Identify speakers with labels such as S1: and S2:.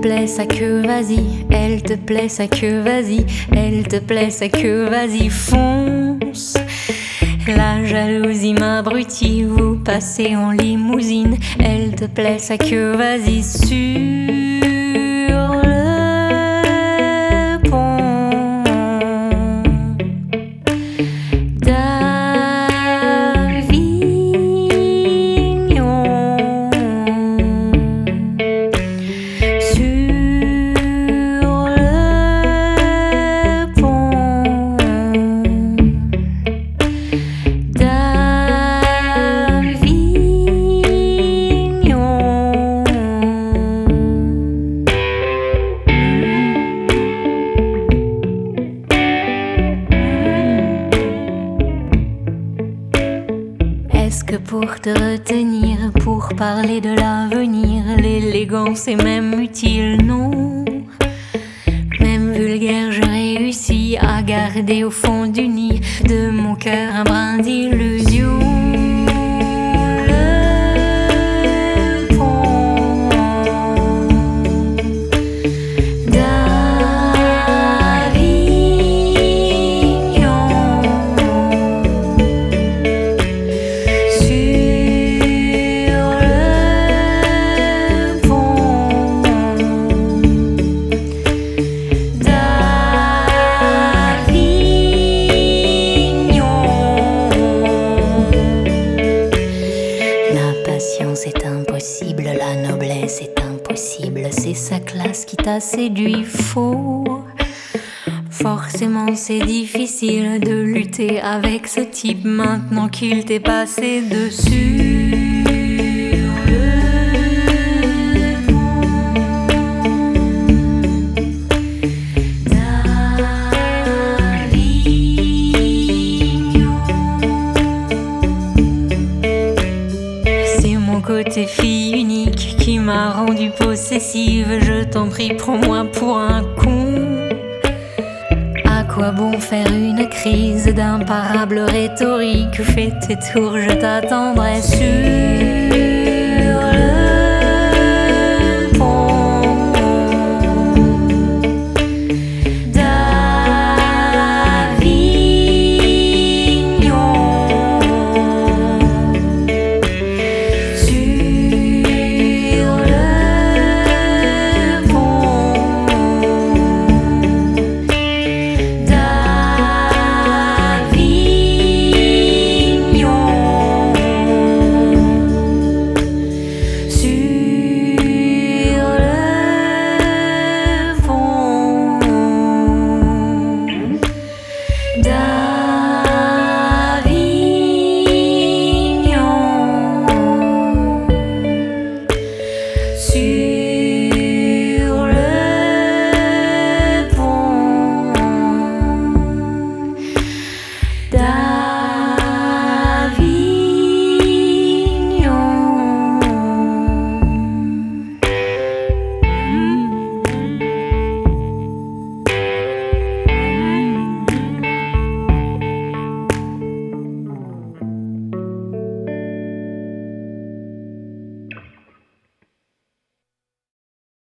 S1: plaît, ça que vas-y. Elle te plaît, ça que vas-y. Elle te plaît, ça que vas-y, fonce. La jalousie m'abrutit, vous passez en limousine. Elle te plaît, ça que vas-y, sur le pont d'Avignon. Sur le pont Est-ce que pour te retenir, pour parler de l'avenir, l'élégance est même utile? Non. Même vulgaire, je réussis à garder au fond du nid de mon cœur un brin d'illusion. Le pont d'Avignon. Sur le pont d'Avignon. La patience est impossible, la noblesse est impossible. C'est sa classe qui t'a séduit, faux. Forcément c'est difficile de lutter avec ce type maintenant qu'il t'est passé dessus. Le pont d'Avignon. C'est mon côté fille unique qui m'a rendue possessive. Je t'en prie, prends-moi pour un con. À quoi bon faire une crise d'imparable rhétorique? Fais tes tours, je t'attendrai sur